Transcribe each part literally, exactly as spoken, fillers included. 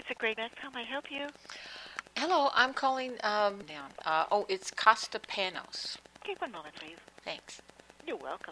It's a great next. How may I help you? Hello, I'm calling um, down. Uh, oh, it's Costa Panos. Okay, one moment, please. Thanks. You're welcome.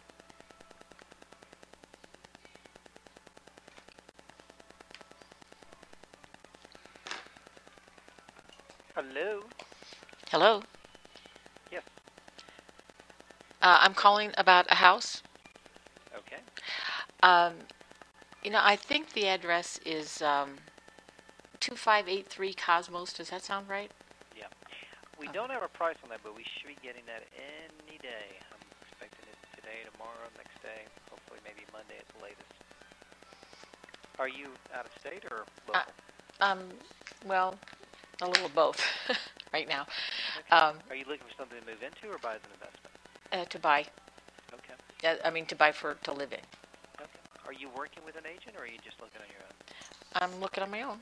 Hello? Hello. Yes. Uh, I'm calling about a house. Okay. Um, you know, I think the address is um, two five eight three Cosmos. Does that sound right? Yeah. We Okay. don't have a price on that, but we should be getting that any day. I'm expecting it today, tomorrow, next day, hopefully maybe Monday at the latest. Are you out of state or Uh, local? um, well, a little of both right now. Okay. Um, Are you looking for something to move into or buy as an investment? uh, to buy. Okay. Uh, I mean, to buy for to live in. Okay. Are you working with an agent or are you just looking on your own? I'm looking on my own.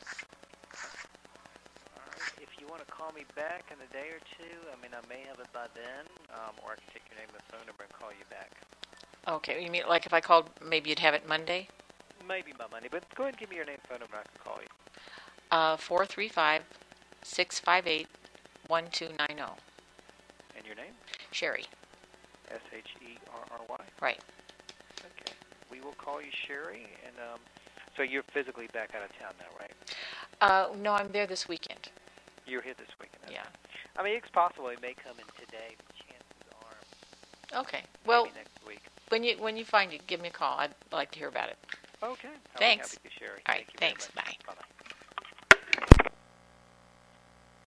All right. If you want to call me back in a day or two, I mean, I may have it by then, um, or I can take your name and phone number and call you back. Okay. You mean like if I called, maybe you'd have it Monday? Maybe by Monday, but go ahead and give me your name and phone number and I can call you. Uh, four three five six five eight one two nine zero. And your name? Sherry. S H E R R Y? Right. Okay. We will call you Sherry, and um, so you're physically back out of town now, right? Uh, no, I'm there this weekend. You're here this weekend. Okay. Yeah. I mean, it's possible it may come in today, but chances are Okay. Well, maybe next week. when you when you find it, give me a call. I'd like to hear about it. Okay. I'll Thanks. be happy to, Sherry. All right. Thank you very Thanks. much. Bye. Bye-bye.